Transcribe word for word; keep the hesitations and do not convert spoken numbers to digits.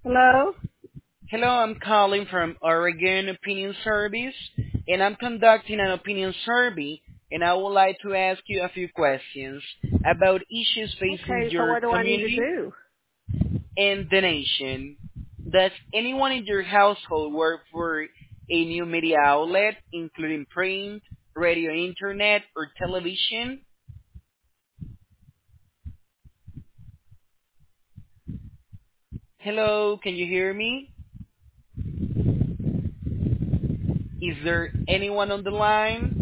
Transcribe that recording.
Hello? Hello, I'm calling from Oregon Opinion Service, and I'm conducting an opinion survey, and I would like to ask you a few questions about issues facing Okay, so your what do I need to community do? and the nation. Does anyone in your household work for a new media outlet, including print, radio, internet, or television? Hello, can you hear me? Is there anyone on the line?